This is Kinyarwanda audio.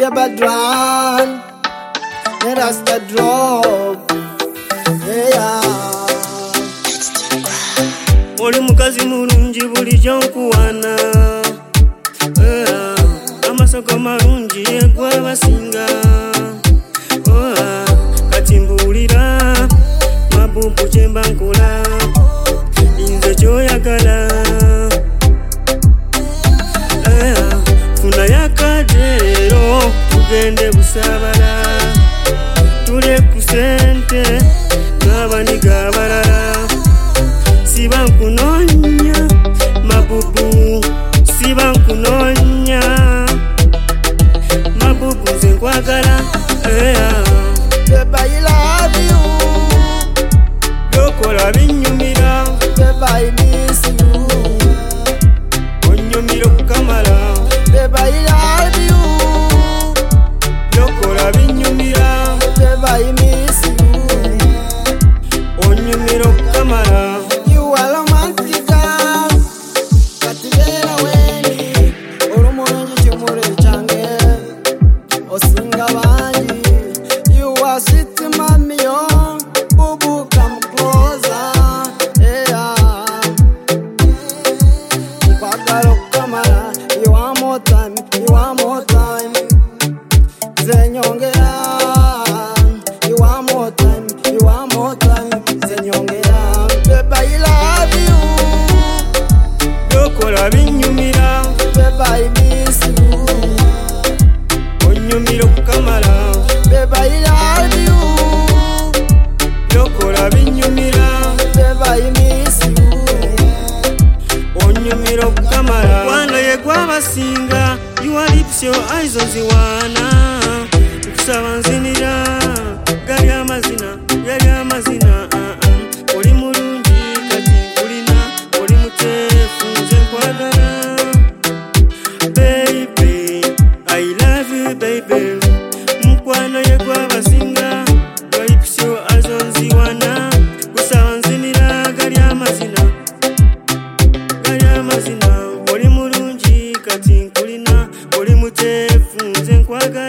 the bad run, the rasta drop. Yeah. Oli mukazi mulungi bulijjo nkuwana, amasoko malungi yegwa basinga. Kati mbuulira mabubu kyemba nkola, nze kyoyagala. Funa yakadde leero tugende Busaabala, tulye ku ssente n'abaniga abalala. Siba nkunoonya mabubu, siba nkunoonya mabubu, nze nkwagala. Baby, I love you. Byokola binnyumira, Baby, I miss you. onnyumira okukamala. Baby, I love you. Byokola binnyumira, Baby, I miss you. onnyumira okukamala. You are romantic, katibera weni. Olumulungi kimuli kyange, osinga bangi. You are sweet mommy, oh, boo, come closer. Yeah. Nkwagala okukamala. You want more time, you want more time. Nze nyongera. You want more time, you want more time. Nze nyongera. Baby, I love you. Byokola binnyumira, Baby, I miss you. onnyumira okukamala. Baby, I love you. Byokola binnyumira, Baby, I miss you. onnyumira okukamala. Wano yegwa basinga, your lips, your eyes onziwaana. Nkusaba nzinira, gali amazina, gali amazina. Oli mulungi kati nkulina, oli muteefu nze nkwagala. Baby, I love you baby. Mukwano yegwa basinga, your lips, your eyes onziwaana. Nkusaba nzinira, gali amazina, gali amazina. Oli mulungi kati nkulina, oli muteefu nze nkwagala.